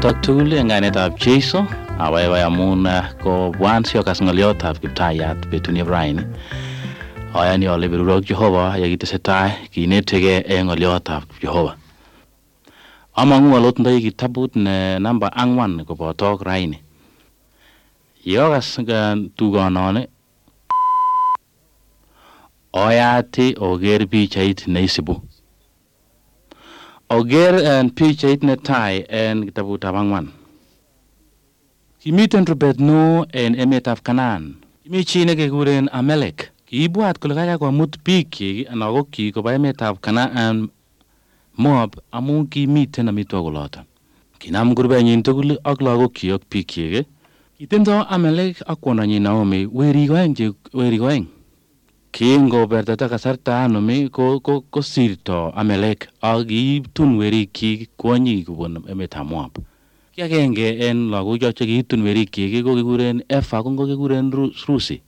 Bichotok tugul eng kainetab Jeiso, awaiwai amun kobwan siokas ng'oliotab Kiptayat betunieb raini. Ayani ale berurok Jehova yekitesetai kinetegei eng ng'oliotab Jehova. Amang'u alotindoi kitabut ne namba 4 kobotok raini. Yokas tugonon oyati oger pichait neisibu. Oger pichait netai en kitabutab 4. Kimiten rubet neo en emetab Kanaan. Kimi chi nekekuren Amalek. Kiibwat kole kaikai komut biikyik anan lagokyik koba emetab Kanaan Moab amun kimiten amitwogik oloton. Kinam kurubenyin tugul ak lagokyik ak biikyik. Kitindoi Amalek ak kwondonyin Naomi werik oeng. Kingobertata kasarta Naomi kosirto Amalek ak kiitun werikyik kwonyik kobun emetab Moab. Ki agenge en lagochoto chekiitun werikyik ko kikuren Efa ko kikuren Rusi.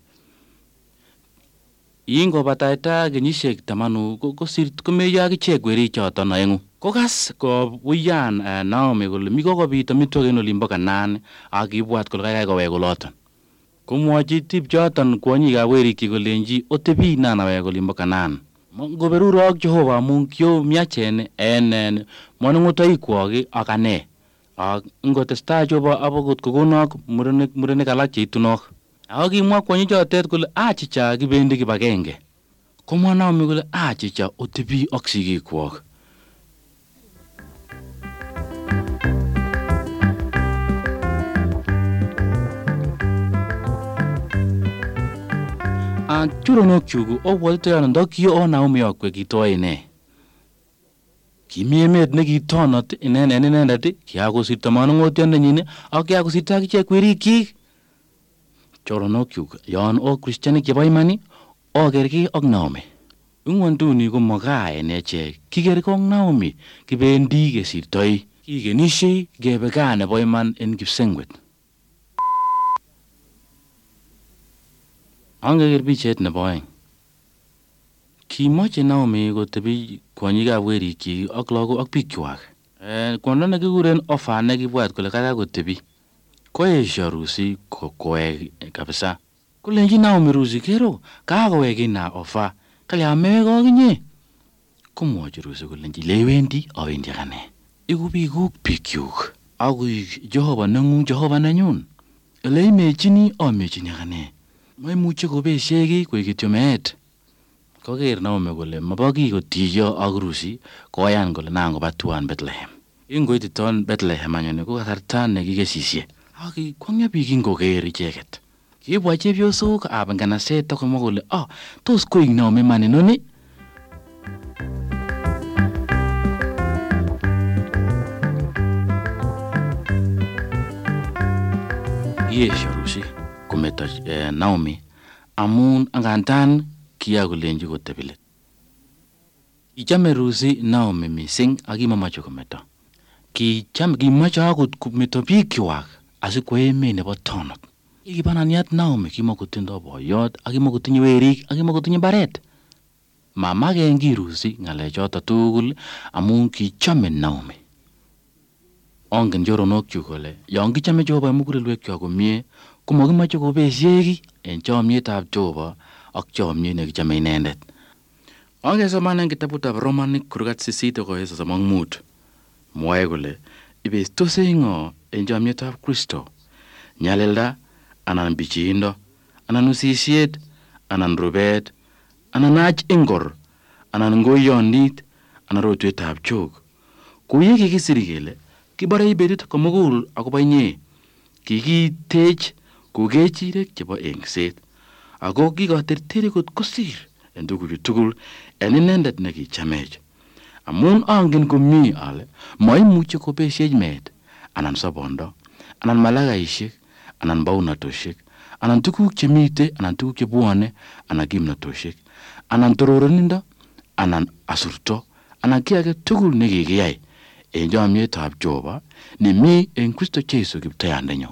Ingobataita kenyisiek 10 komeyo akichek werichoton oengu. Kokas kobuyan Naomi kole mi kokobit amitwogik en olimbo Kanaan ak kibwat kole kaikai kowek oloton. Komwochi tipchoton kwonyikab werikyik kolenji otebi nan awek olimbo Kanaan. Ngoberurok Jehova amun kiomiachen en moning'otoikwok ak ane. Ak ngotestai Jehova abokot kokonok murenik alak cheitunok. Ak kimwa kwonyichotet kole achicha kibendi kibagenge. Komwa Naomi kole achicha otebi ak sigikwok. Churonokchuk obwotitoi ndo kio Naomi akwe kitoi ine. Kimi emet nekitonot inendet kiakosirto manung'otiondenyin ak kiakosirto akichek werikyik. Choronokchuk yon o Kristianik chebo iman okergei ak Naomi. Ing'wonduni ko magaa en echek kikergei ak Naomi kibendi kesirtoi kikenishei kebe gaa nebo iman en kipsengwet. Angeker pichet nebo oeng. Kimoche Naomi kotebi kwonyikab werikyik ak lagok ak biikwak. Kwondo nekikuren Ofa nekibwat kole kaikai kotebi koesio Rusi kowek kabisa. Kolenji Naomi Rusi kero kakowek ina Ofa kalya mewek akinye. Komwochi Rusi kolenji lewendi awendi akane. Iku biikuk biikyuk akoi Jehova neng'ung Jehova nenyun. Ele imechini amechini akane. Maimuche kobesie kiy koik kityo meet. Koker Naomi kole mabo kiy kotiyo ak Rusi koyan kole nan koba tuan Bethlehem. Ingoititon Bethlehem anyone ko kasarta nekikesisie. Ak kwongyo biik ingoker icheket. Kibwa chepyosok ab nganaset akomwa kole tos koik Naomi man inoni. Yesio Rusi kometo Naomi amun angandan kiakolenji kotebilet. Kichame Rusi Naomi mising ak kimamoche kometo. Kimache akot kometo biikwak asikwo emet nebo tonot. Kibananiat Naomi kimakotindoi boyot ak kimakotinye werik ak kimakotinye mbaret. Mamaken ki Rusi ng'alechoto tugul amun kichame Naomi. Ongen choronokchuk kole yon kichame Jehova mugulelwekyok komie komakimoche kobesie kiy en chomietab Jehova ak chomiet nekichame inendet. Angesoman en kitabutab Romanik kurgat 8:35 mwae kole ibestose ng'o en chomietab Kristo, nyalilda anan bichindo anan usisiet anan rubet anan ach ingor anan ngoyondit anan rotwetab chok. Kuye kikisir kele kibore betut komugul akobo inye, kikitech kukechirek chebo engset ako kikoterteri kot kosir en tuguchu tugul en inendet nekichamech. Amun angen komie ale maimuche kobesiech meet anan sobondo anan malakaisiek anan baunatoshek anan tuguk chemite anan tuguk chebwone anan kimnatosiek anan tororonindo anan asurto anan kiy age tugul nekikiyai en chomietab Jehova nemi en Kristo Jeiso Kiptayandenyo.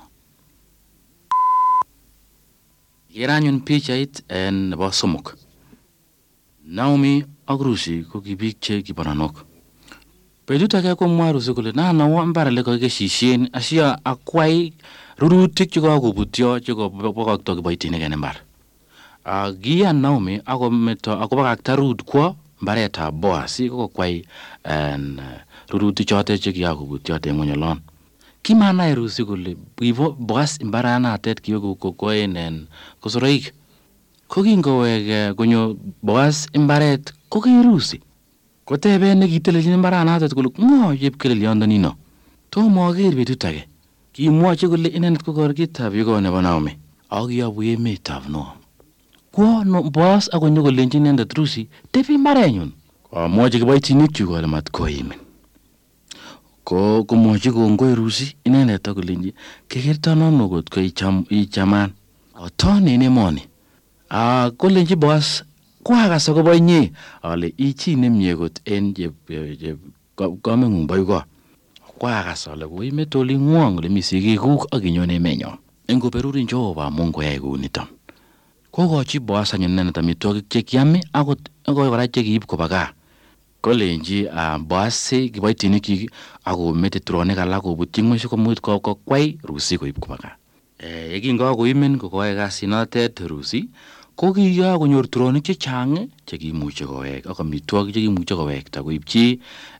Yeranyun pichait en nebo somok. Naomi ak Rusi ko ki biik che kibananok. Betut age komwa Rusi kole nanawa mbar le kokeshisien asia akwai rurutik chekakobutyo chekobokokto kiboitinik en mbar. Kiyan Naomi akometo akobakakta Ruth kwo mbaretab Boaz kokwai rurutik chotet chekiyakobutyo en ng'onyolon. Kimanai Rusi kole Boaz mbaranatet kiyokokoen kosoroik. Ko kingowek konyo Boaz mbaret ko kirusi. Kotebe nekitelelchin mbaranatet kole ng'o chepkelelyondonino. Tomo aker betut age. Kimwochi kole inendet ko korkitab yugo nebo Naomi. Ak kiyobu emetab Moab. Kwo Boaz akonyo kolenjin inendet Rusi, tebi mbarenyun. Amwochi kiboitinikchu kole matkoimin. Komwochi kongoi Rusi inendet akolenji kekerto nono kot ko ichaman. Oton en emoni. Kolenji Boaz kwakas akobo inye ale ichi nemie kot en kameng'ung boyko. Kwakas ale koimete oling'wong ole mi sigikuk ak inyon emenyon. Ngoberurin Jehova Mungu koyai kou niton. Kokochi Boaz anyun inendet amitwogik chekiame akot kora chekiib koba gaa. Kolenji Boaz kiboitinikyik akomete turonik alak kobutyi ng'weny sikomuch kokwai Rusi koib koba gaa. Yekingokoimen kokoyai kasinotet Rusi ko kiyakonyor turonik chechang chekimuche kowek ak amitwogik chekimuche kowekta koibchi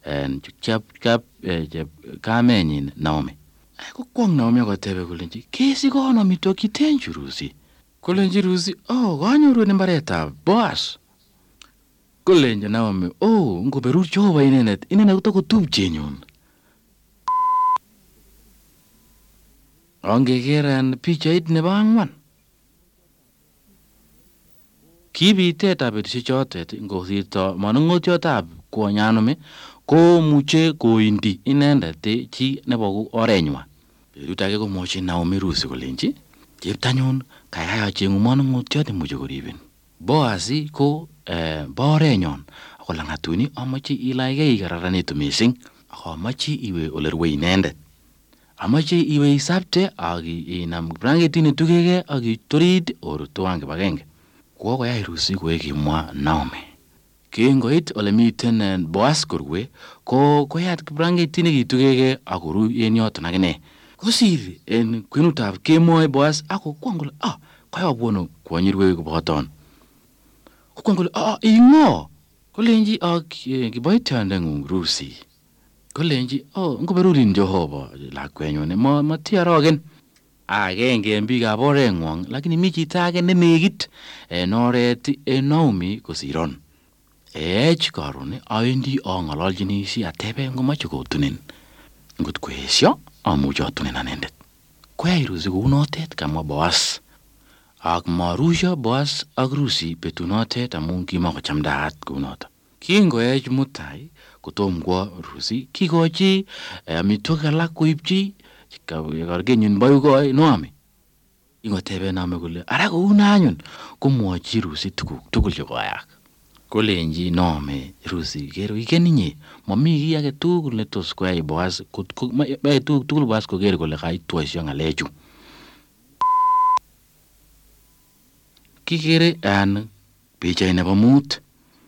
kamenyin Naomi. Kokwong Naomi akotebe kolenji kesikon amitwogik chitenchu Rusi. Kolenji Rusi kanyoru en mbaretab Boaz. Kolenji Naomi ngoberur Jehova inendet kotokotupchenyun. Angekeren pichait nebo 4. Kibitetab betusiek chotet ngosirto manung'otiotab kwonyanome komuche koindi inendet chi nebo orenywan. Betut age komwochi Naomi Rusi kolenji cheptanyun kaikai acheng'u manung'otiot nemuche koribin. Boaz ko bo orenyon ako lang'atuni amache ilaigei ikararanitu missing ak amache iwe ole rue inendet. Amache iwe isapte ak inam branketit netugege ak itorit orutuan kibagenge. Kokoyai Rusi koek kimwa Naomi. Kingoit ole miten Boaz korue koyat branketit nekitugege ak koru en yoton akine. Kosir en kwenutab kemoi Boaz akokwong kole kayabuno kwonyi rue koboton. Kokwong kole ing'o? Kolenji kiboitiondeng'ung Rusi. Kolenji ngoberurin Jehova lakwenyun matiarogen. Agenge en biikab oreng'wong lakini mi chito age nenekit en oret en Naomi kosiron. Karon awendi ang'ololchini si atebe ngomoche kotunin. Ngot koesio amuche atunin anendet. Koyai Rusi kounotet kamwa Boaz. Ak marusio Boaz ak Rusi betunotet amun kimakochamdaat kounoton. Kingoech mutai kotom kwo Rusi kikochi amitwogik alak koibchi kargenyin boyko Naomi. Ingotebe Naomi kole ara kouna anyun komwochi Rusi tuguk tugul chekoyak. Kolenji Naomi Rusi kero igen inye mami kiy age tugul netos koyai Boaz may tuguk tugul Boaz koker kole kaitwosio ng'alechu. Kikere pichait nebo 5.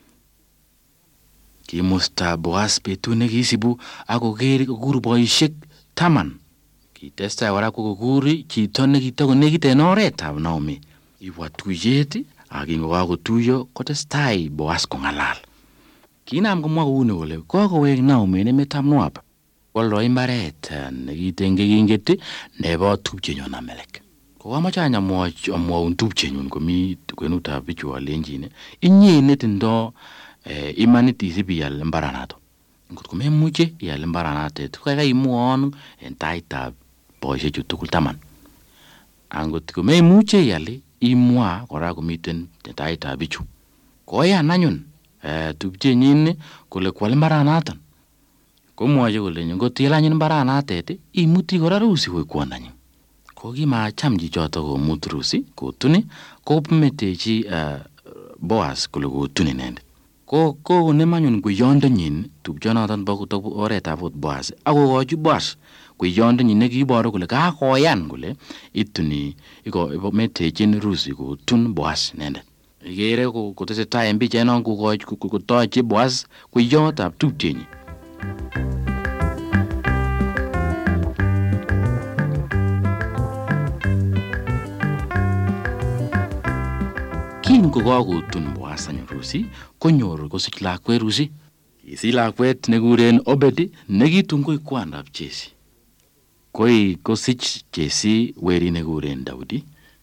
Kimusta Boaz betut nekisibu akokur boisiek 10. Kitestai kora kokuri chito nekitakonekit en oretab Naomi. Ibwa tuyet ak kingokakotuiyo kotestai Boaz kong'alal. Kinam komwa kouni kole kokowek Naomi en emetab Moab. Woldo imbaret nekiten kekinget nebo tupchenyon Amelek. Kokamoche amwaun tupchenyun komi kwenutab bichu alenjin inye netindo imanit isib iyal mbaranato. Ngot komemuche iyal mbaranatet kaikai imwowon en taitab boisiechu tugul 10. Angot komemuche iyal imwa kora komiten taitab bichu. Koyan anyun tupchenyin kole kwal mbaranaton. Komwochi kole ngot ilany mbaranatet imuti kora Rusi koik kwondanyin. Kokimacham chichoto komut Rusi kotuni kometechi Boaz kole kotuni inendet. Konem anyun kweyondenyin tupchonoton bo oretab Boaz akokochi Boaz kweyondenyin nekiiboru kole kakoyan kole ituni metechin Rusi kotun Boaz inendet. Ikere kotesetai en pichainon kotochi Boaz kweyotab tupchenyin. Kin kokakotun Boaz anyun Rusi, konyor kosich lakwet Rusi. Kisich lakwet nekikuren Obed nekitun koik kwandab Jesse. Koi kosich Jesse weri nekikuren Daudi.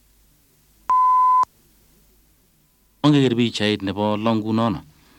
Ongeker pichait nebo longunono.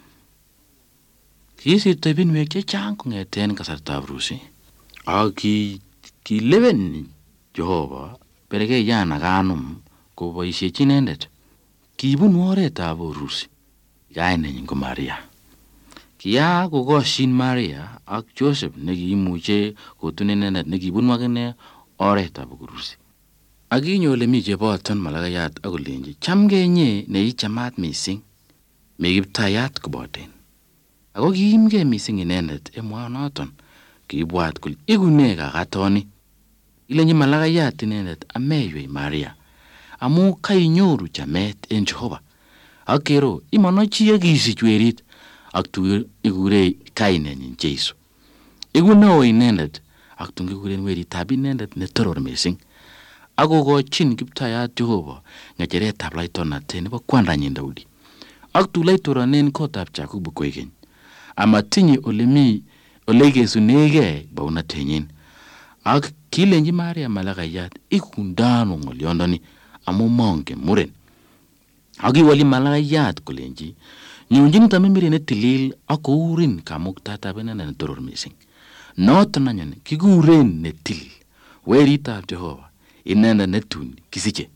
Kisirto ibinwek chechang kong'eten kasartab Rusi. Ak kilewen Jehova Berekeyan kanum koboisiechi inendet. Kibunu oretab Rusi. Kainenyin ko Maria. Kiya kokoshin Maria ak Joseph nekiimuche kotun inendet nekibunu akine oretab Rusi. Akinyo ole mi cheboton malakayat akolenji chamgenye neichamat mising. Mi Kiptayat koboten. Ako kiimgei mising inendet emwonoton. Kiibwat kole ikune kakatoni. Ilenji malakayat inendet ameiywei Maria. Amu kainyoru chamet en Jehova. Ak kero imonochi akisich werit ak tun ikure kainenyin Jesu. Iku neo inendet ak tun kikuren weritab inendet netoror mising. Ak kokochin Kiptayat Jehova ng'echeretab laitornatet nebo kwandanyin Daudi. Ak tun laitoronen kotab Jakobo koikeny. Amatinye ole kesunegei baunatenyin. Ak kilenji Maria malakayat ikundano ng'olyondoni amu mongen muren. Ak kiwoli malakayat kolenji nyonjin tamimire netilil ak kourin kamuktatab inendet netoror mising. Noton anyun kikuren netilil weritab Jehova inendet netun kisiche.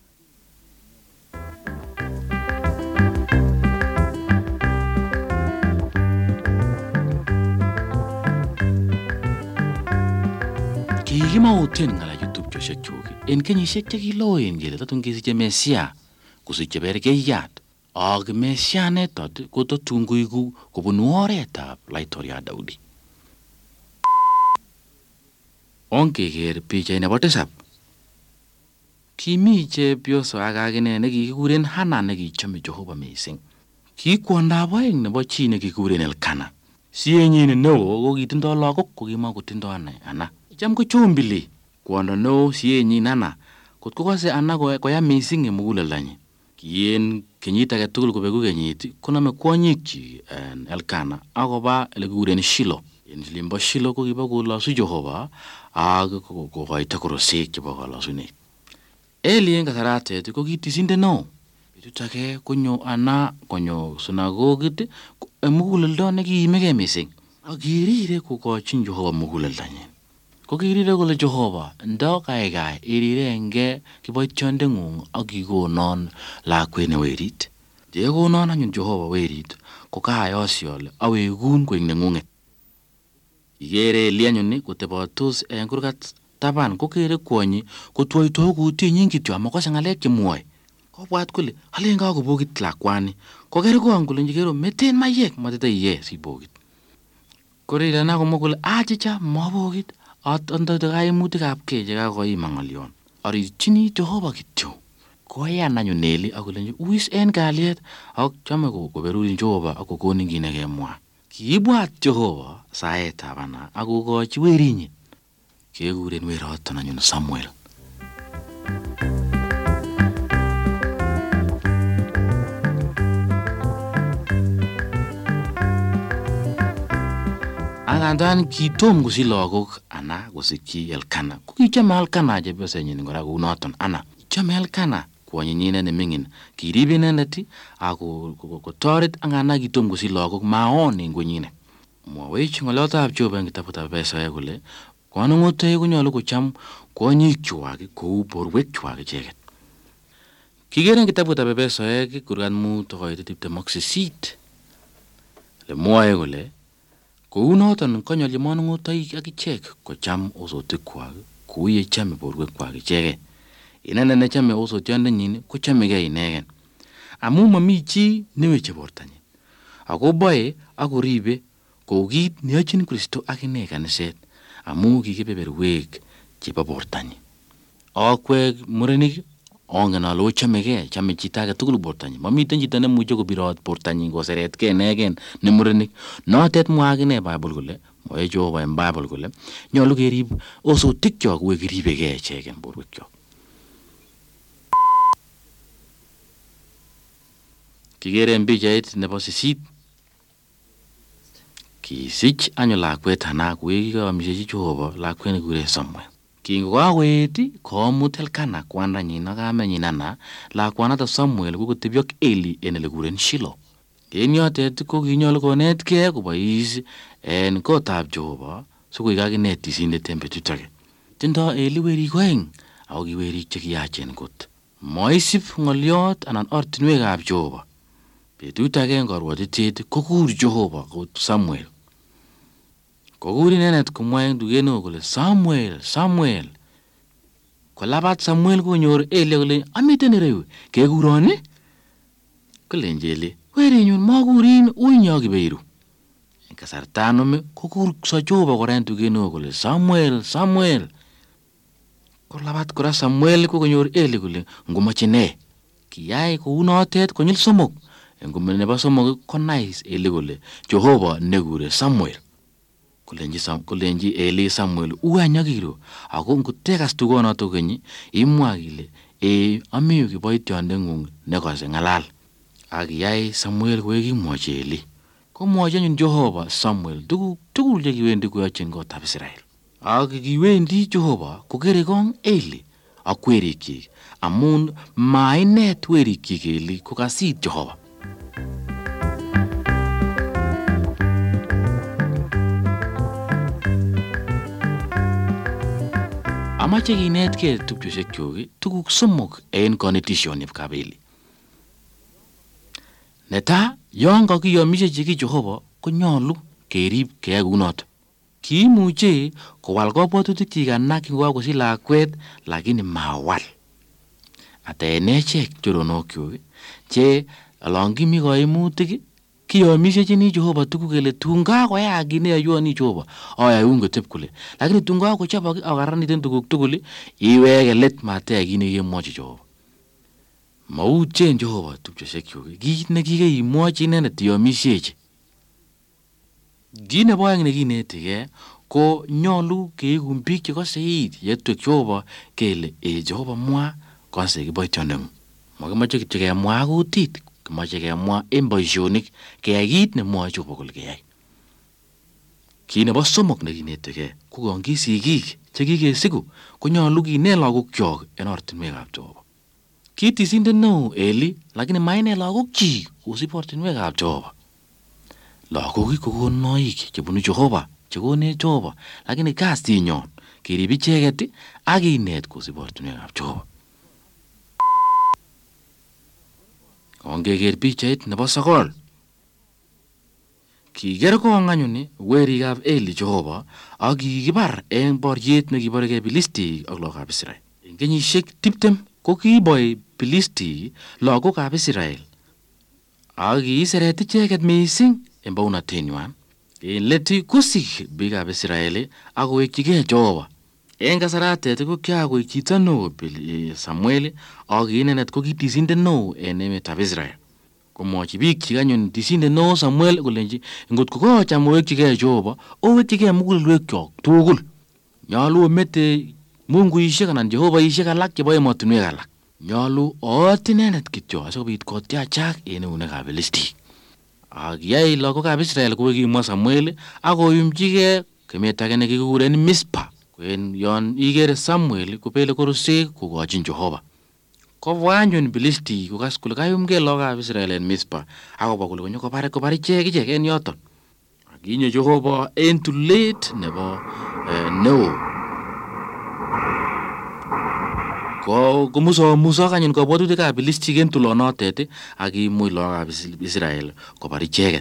Kikimauten ng'alachu tupchosiek chuk en kenyisiek chekiloen kele tatun kesiche Mesia kosiche Berekeiyat. Ak Mesia netot kotatun koiku kobunu oretab laitoriat Daudi. Ongeker pichait nebo 7. Kimi chepyoso ake akine nekikikuren Hana nekichome Jehova mising. Ki kwondab oeng nebo chi nekikuren Elkana. Sienyin neo ko kitindoi lagok ko kimakotindoi Ana. Cham ko chombili kwondo neo sienyin Hana kot kokose Ana koya mising en muguleldanyin. Ki en kenyit age tugul kobeku kenyit konome kwonyikchi Elkana akoba ele kikuren Shilo. En limbo Shilo ko kibo kolosu Jehova ak kokoito korosek chebo kolosunet. Eli en kasaratet ko kitisinde neo. Betut age konyo Ana konyo sunagogit muguleldo nekiimege mising. Ak kirire kokochin Jehova muguleldanyin. Ko kirire kole Jehova ndo kaikai irirenge kiboityondeng'ung ak ikonon lakwet ne werit. Yekonon anyun Jehova werit ko kaayosyi ale awekun koek neng'ung'et. Ikere Eli anyun kotebatos en kurgat taban kokere kwonyi kotwoitoi kutinyin kityo amakose ng'alek chemwoe. Kobwat kole alen kakobokit lakwani. Kokergon kole kero meten mayek matitaiye sibokit. Korirana komwa kole achicha mabokit. Atondote kaimutikab kee chekakoima ng'olyon. Arichini Jehova kityo. Koyan anyun Eli akolenji uwis en kalyet ak chome koberurin Jehova ak kokonin kit nekemwa. Kiibwat Jehova saetab Ana ak kokochi werinyin. Kekuren weroton anyun Samuel. Angandan kitom kosich lagok Ana kosikyi Elkana. Ko kichome Elkana chepyosenyin kora kou noton Ana. Kichome Elkana kwonyinyin neming'in. Kirib inendet ak kotoret angandan kitom kosich lagok maon en konyinet. Mwawech ng'olyotab Jehova en kitabutab Esaia kole konung'otoik konyolu kocham kwonyikchwak kou borwekwak icheket. Kikere en kitabutab Esaia kurgat 5:28 le mwoe kole kou noton konyolji manung'otoik ak ichek kocham osotikwak kou ye chame borwekwak icheket. Inendet nechame osotiondenyin kochamegei inegen. Amu mami chi neweche bortanyin. Ako boe ak koribe kou kit neyochin Kristo akine kaniset amu kikebeberwek chebo bortanyin. Akwek murenik Ongen ale ochamegei, chame chito age tugul bortanyin. Mamiten chito nemuche kobirot bortanyin koseretgei inegen ne murenik. Notet mwa akine Bible kole, mwae Jehova en Bible kole, nyolu kerib osotikyok kou kiribegei ichegen borwekyok. Kigere en pichait nebo 8. Kisich anyun lakwet Hana kikamishechi Jehova lakwet nekikuren Samuel. Kingokakoet komut Elkana kwandanyin ak kamenyin Hana lakwanato Samuel kokotebyo ak Eli en ele kikuren Shilo. En yotet ko kinyolu konetkei kobois en kotab Jehova sikoik akine tisindet en betut age. Tindo Eli werik oeng ako ki werik chekiyachen kot. Moisib ng'olyot anan ortinwekab Jehova. Betut age en karwotitiet kokur Jehova kot Samuel. Kokur inendet komwa en tuget neo kole Samuel, Samuel. Kolabat Samuel konyor Eli kole amiten ireyu kekuron ni? Kolenji Eli, werinyun makurin uinyo kibeiru. En kasarta nome kokur Jehova kora en tuget neo kole Samuel, Samuel. Kolabat kora Samuel konyor Eli kole ngomoche ne? Kiyai kou notet konyil 3. En komel nebo 3 konai Eli kole Jehova nekure Samuel. Kolenji Eli Samuel uanyakiru ako ngotekas tugonoto kenyi imwa kile ami yu kiboityondeng'ung nekose ng'alal. Akiyai Samuel koek kimwochi Eli. Komwochi anyun Jehova Samuel tuguk tugul chekiwendi koyochin kotab Israel. Ak kiwendi Jehova kokere kong Eli ak werikyik amun mainet werikyik Eli kokasit Jehova. Amache kinetkei tupchosiekyuk tuguk 3 en konetisyonib Eli. Netai, yon kakiyomishe chiki Jehova konyolu kerib keyai kunoto. Kiimuche kowal kabwatutikyik Hana kingokakosich lakwet lakini mawal. Ata en echek choronokyuk che olon kimi kaimutik kiyomishechini Jehova tuguk kele tun kakoyaak kit neyoywoni Jehova ayaun kotep kole, lakini tun kakochobok akaraniten tuguk tugul iweke let mateyai kit nekikemwochi Jehova. Mauchen Jehova tupchosiekyuk kit nekikeimwochi inendet iyomishechi. Kit nebo oeng nekinetigei ko nyolu keikun biik chekose it yetwek Jehova kele Jehova mwa kose kiboityondeng'ung. Makimoche kityo kemwa kutit, kimoche kemwa en boisionik keyai kit nemwoe Jehova kole keyai. Kit nebo 3 nekinetigei ko kongi sigik chekikesiku konyolu kinet lagokyok en ortinwekab Jehova. Kitisindet neo Eli lakini mainet lagokyik kosib ortinwekab Jehova. Lagok ko konoik chebunu Jehova, chekonech Jehova, lakini kasinyon kerib icheget ak kinet kosib ortinwekab Jehova. Ongeker pichait nebo 9. Kiker kong anyun werikab Eli Jehova ak kikibar en boriet nekiborege Filistik ak lagokab Israel. En kenyisiek 20 ko kiboi Filistik lagokab Israel ak kiiseret icheget mising en baunatenywan. En let kosich biikab Israel ak kowekchigei Jehova. En kasaratet ko kiakoik chito neo Samuel ak inendet ko kitisindet neo en emetab Israel. Komwochi biikchik anyun tisindet neo Samuel kolenji ngot ko kocham owekchigei Jehova owekchigei mugulelwekyok tugul. Nyolu omete munguishek anan Jehovaishek alak chebo emotinwek alak. Nyolu oot inendet kityo asikobit kotiachak en eunekab Filistik. Ak yai lagokab Israel kou kimwa Samuel ak koyumchigei kemet age nekikuren Mispa. Kwen yon ikere Samuel kopele korosek kokochin Jehova. Kobwa anyun Filistik kokas kole kayumgei lagokab Israel en Mispa akobwa kole konyo kobar ichek en yoton. Akinyo Jehova en tulet nebo neo. Komusok anyun kabwatutikab Filistik en tulonotet ak kimuch lagokab Israel kobar icheget.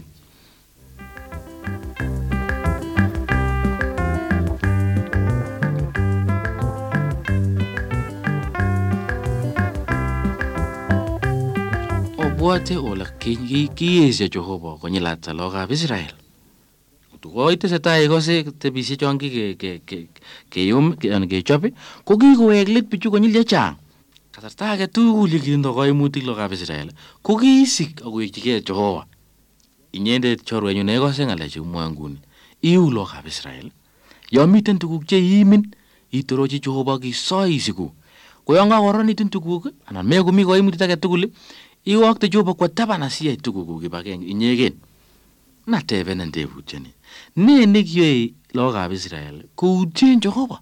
Obwote ole kiesyo Jehova konyil ata lagokab Israel. Koitesetai ikose tebisiet chon kiyum anan kechob ko kikowek let bichu konyil chechang. Kasarta age tugul ye kitindo kaimutik lokab Israel ko kiisik akowekyigei Jehova. Inyendet chorwenyu nekose ng'alechu kimwoe nguni, iu lokab Israel. Yo miten tuguk che iimin, itorochi Jehova kisoisiku. Ko yon kakoronitun tuguk anan mekomi kaimutit age tugul, iwokte Jehova kwo taban asiyai tugukuk kibagenge inyegen. Natebenen tebutioni. Ne nekiyoe lokab Israel koutien Jehova?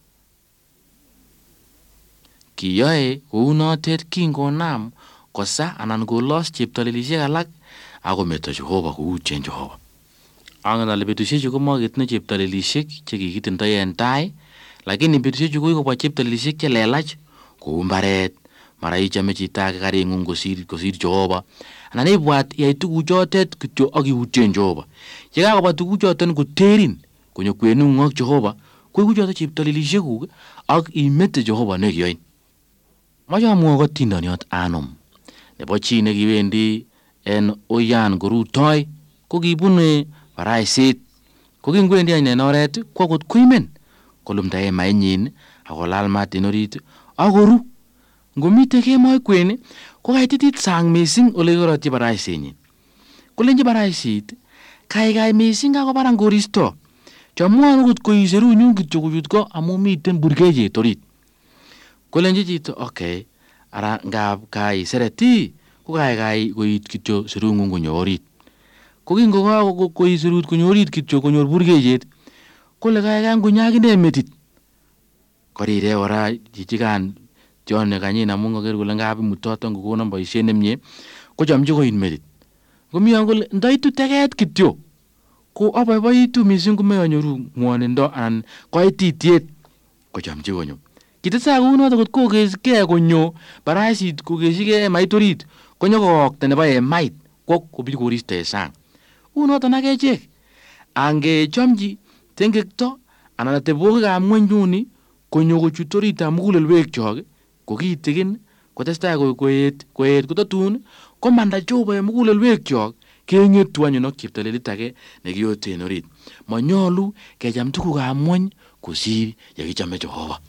Kiyoe kounotet kingonam kosa anan kolos cheptolelisiek alak akometo Jehova koutien Jehova. Angen ale betusiechu komaketinye cheptolelisiek chekikitindoi en tai, lakini betusiechu kokikobwa cheptolelisiek chelelach kou mbaret, mara ichome chito age karing'ung kosir Jehova, anan ibwat iyai tuguchotet kityo akiutien Jehova. Ye kakobwa tuguchoton koterin konyo kwenung'ung ak Jehova, koiku choton cheptolelisiekuk ak imete Jehova nekiyoin. Moche amwoi kotindoniot anom nebo chi nekiwendi en uyan korutoi, ko kibune baraisit. Ko kingwendi en oret kwo kot koimen kolumda emainyin akolal mat en orit akoru. Ngomite kemoi kwen ko kaititit sang mising ole kikorotyi baraisenyin. Kolenji baraisit, kaikai mising kakobaran koristo. Chamwon okot koiserunyun kityo kochut ko amu miten burkeyet orit. Kolenji chito, okay, ara ngab kaisereti ko kaikai koit kityo serung'ung konyo orit. Ko kingokakoiserut konyo orit kityo konyor burkeyet, kole kaikai ngonyo akine metit. Korire kora chichikan tion kanyin amu ngoker kole ngab imutoton kokonon boisiet nemie, kochomchi koit metit. Komiyon kole ndaitu teket kityo ko aboiboitu mising komeanyoru ng'wonindo anan koititiet, kochomchi konyo. Kitestai kounoto kot kokesikei konyo baraisit kokeshigei emait orit, konyo kookte nebo emait kwo kobir koristo en sang. Unoton akechek angechomchi tengekto anan atebwogikab ng'wenyuni konyo kochut oritab mugulelwekyok ko kitigin kotestai koet kotatun komanda Jehova en mugulelwekyok keng'etu anyun ak cheptolelit age nekiyoten orit. Manyolu kecham tugukab ng'wony kosir yekichome Jehova.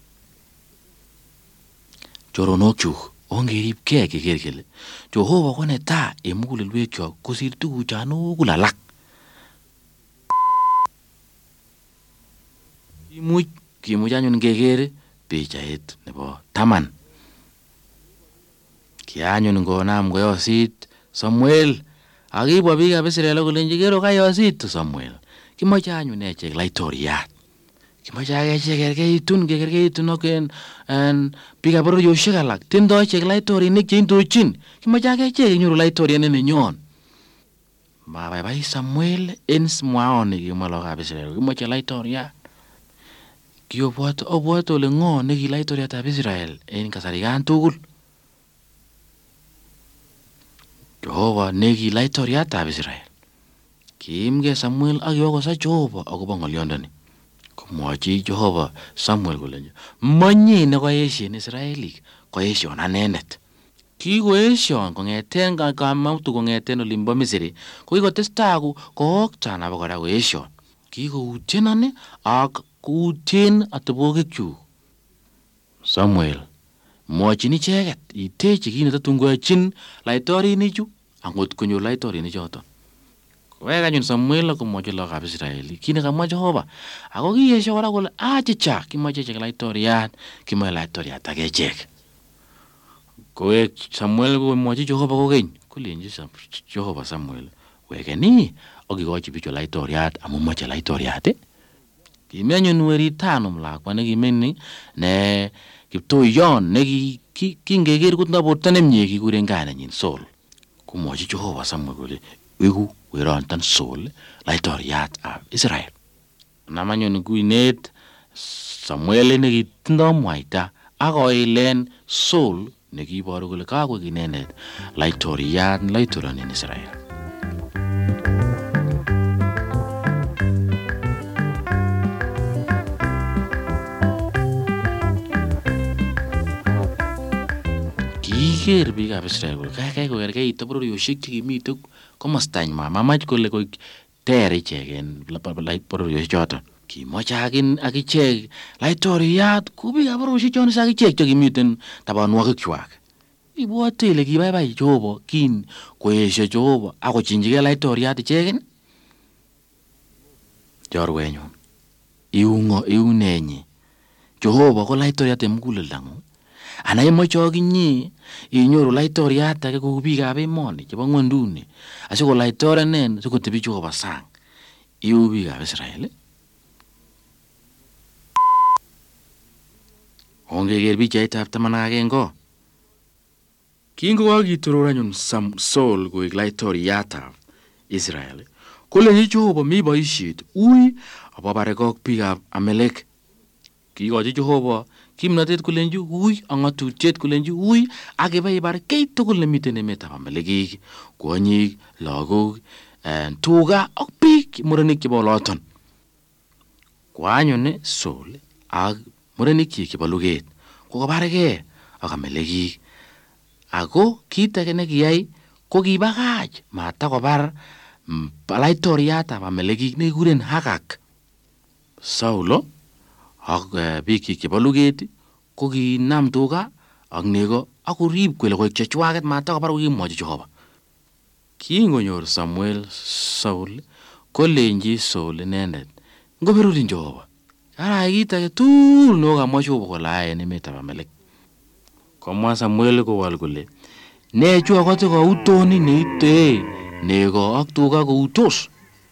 Choronokchuk, ongeribkei keker kele Jehova ko netai en mugulelwekyok kosir tuguchan tugul alak. Kimuch anyun keker pichait nebo 10. Kianyun ngonam koyosit Samuel akibwa biikab Israel kolenji kero kayosit Samuel. Kimoche anyun echek laitoriat. Kimoche akechek kekerkeitun ak en biikab bororiosiek alak. Tindoi echek laitorinik cheindochin. Kimoche akechek kenyoru laitoriat nenyon. Mabaibai Samuel en mwaoni kimwa lokab Israel. Kimoche laitoriat. Kiobwote ole ng'o neki laitoriatab Israel en kasarikan tugul. Jehova neki laitoriatab Israel. Kiimgei Samuel ak yokosa Jehova akobo ng'olyondoni. Komwochi Jehova Samuel kolenji, manye nekoesien Israelik, koesyon anendet. Kikoesyon kong'eten kamautu kong'eten olimbo Misri, ko kikotestai kooktan abokora koesyon. Kikoutienon ak koutien atebwogikyuk. Samuel, mwochin icheket itechi kit netatun koyochin laitorinichu angot konyor laitorinichoton. Kowek anyun Samuel akomwochi lokab Israel kit nekamwa Jehova, ako kiyesyo kora kole achicha kimoche echek laitoriat, kimoche laitoriat akechek. Kowek Samuel komwochi Jehova kokeny, kolenji Jehova Samuel, wekeni akikochi bichu laitoriat amu moche laitoriat. Kimi anyun weritanum lakwa nekimeni ne Kiptoyon kingeker kotindoi borto nemie kikuren kainenyin Saul. Komwochi Jehova Samuel kole wiku weronton Saul laitoriatab Israel. Nam anyun kuinet Samuel nekitindoi mwaita akoilen Saul nekiboru kole kakoik inendet laitoriat laitoranin Israel. Kiker biikab Israel kole kaikai kokerkeit bororiosiek chekimiten komostanywan, mamach kole koik ter ichek en bororiosiek choton. Kimoche akichek laitoriat ku biikab bororiosiek chon is akichek chekimiten tabanwogikchwak. Ibwote ile kibaibai Jehova kin koesio Jehova akochinjigei laitoriat icheken. Chorwenyun, iunenyi Jehova ko laitoriat en muguleldang'ung, ana imoche okinye inyoru laitoriat age kou biikab emoni chebo ng'wonduni asikolaitorenin sikotebi Jehova sang, iu biikab Israel. Ongeker pichaitab 11. Kingokakitoror anyun Saul koek laitoriatab Israel, kolenji Jehova mi boisiet ui abobarekok biikab Amalek. Kikochi Jehova kimnotet kolenji ui, ak ng'atutiet kolenji ui, ak ibaibar kiy tugul nemiten emetab Amalekik, kwonyik, lagok, tuga ak biik murenik chebo oloton. Kwanyun Saul ak murenikyik chebo luget kokabargei ak Amalekik, ako kit age nekiyai ko kibakach matakobar laitoriatab Amalekik nekikuren Agag. Saulo ak biikchik chebo luget ko kinam tuga ak nego ak korib kole koek chechwaket matakobar kokimwochi Jehova. Kingonyor Samuel Saul kolenji Saul inendet ngoberurin Jehova, ara kit age tugul nekokamwa Jehova kole ayai en emetab Amalek. Komwa Samuel kowol kole nechu akote koutoni neite nego ak tuga koutos.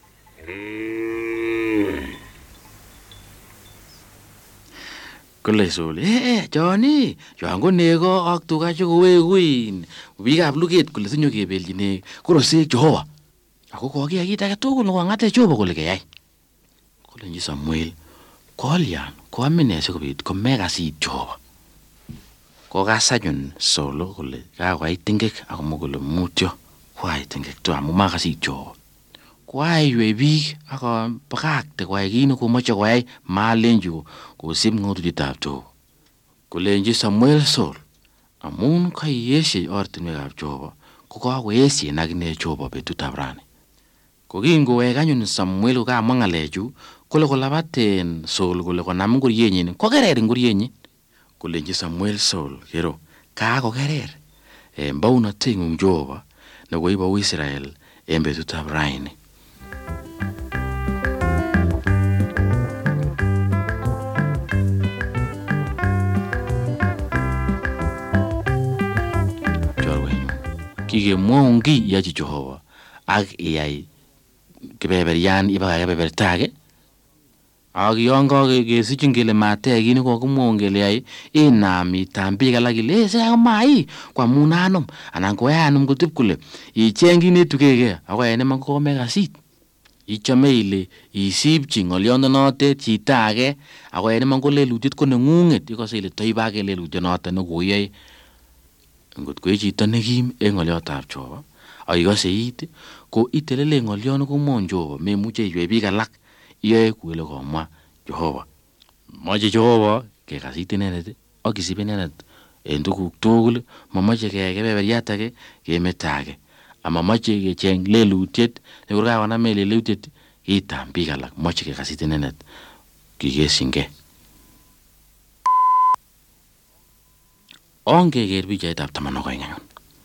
Kole Saul, choni chon ko nego ak tuga chekowekuin biikab luget kole sinyokebelchi korosek Jehova, ako kokiyai kit age tugul nekong'ate Jehova kole keyai. Kolenji Samuel, kolyan koamine sikobit komekas it Jehova. Kokas anyun Saul kole kakoait tingek akomwa kole mutyo koait tingek tu amu makas it Jehova. Koaiywei biik akabakakte koyai kit nekomoche koyai, malenji kosib ng'atutietab Jehova. Kolenji Samuel Saul, amun kaiyesye ortinwekab Jehova ko kakoesyen akine Jehova betutab rani. Kokingowek anyun Samuel kokamwa ng'alechu, kole kolabaten Saul kole konam ngorienyin kokerer ngorienyin. Kolenji Samuel Saul, kero kakokerer mbaunotetng'ung Jehova nekoibou Israel en betutab raini. Chorwenyun, kikemwoun kiy iyochi Jehova ak iyai kebeberian ibaka kebeberta age, ak yon kakesichin kele matiyai kit nekokimwoun kele yai, inam itam biik alak ile sikamai ko amun anom anan koyanum kotib kole icheng kit netukekei ako en iman komekas it. Ichome ile isipchi ng'oliondonotet chito age ako en iman ko lelutiet ko neng'ung'et, ikose ile toibe ake lelutionoton nekoiyoe. Ngot ko chito nekim en ng'oliotab Jehova ak ikose it, ko itelele ng'olion nekomwoun Jehova, memuche iywei biik alak, iyoe kou ele komwa Jehova. Moche Jehova kekas it inendet ak kisib inendet en tuguk tugul, momoche keyai kebeberiat age kemeto age, amamoche kecheng lelutiet nekor kakonamech lelutiet itam biik alak, moche kekas it inendet kikesyingei. Ongeker pichaitab 12 anyun.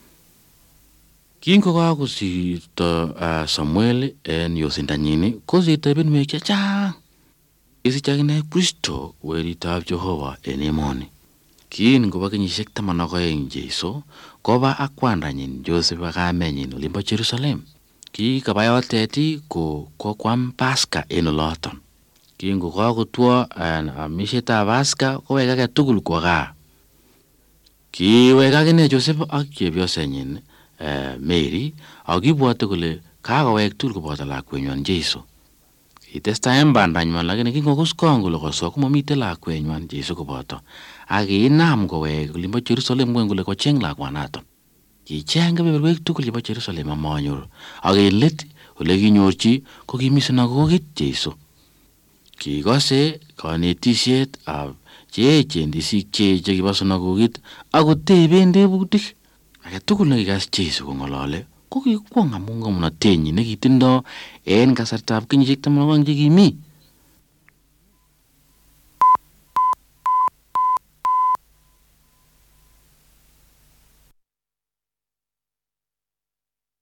Kingokakosirto Samuel en yosindanyin kosirto ibinwek chechang. Kisich akine Kristo weritab Jehova en emoni. Kin kobo kenyisiek 12 Jeiso koba ak kwandanyin Joseph ak kamenyin olimbo Jerusalem. Kikaba yotet kokwam Paska en oloton. Kingokakotwo amisietab Paska kowek age tugul kwo gaa. Kiwek akine Joseph ak chepyosenyin Mary ak kibwote kole kakowek tugul koboto lakwenywan Jeiso. Kitestai en bandanywan lakini kingokuskong kole koswa komomiten lakwenywan Jeiso koboto, ak kinam kowek olimbo Jerusalem kole kocheng lakwanaton. Kicheng kebeberwek tugul chebo Jerusalem amanyor, ak en let ole kinyorchi ko kimi sinagogit Jeiso. Kikose kanetisiet ab cheechen disik chekibo sinagogit ako teben tebutik. Age tugul nekikas Jeiso kong'olole ko kikwong amun ng'omnotenyin nekitindo en kasartab kenyisiek 12 chekimi.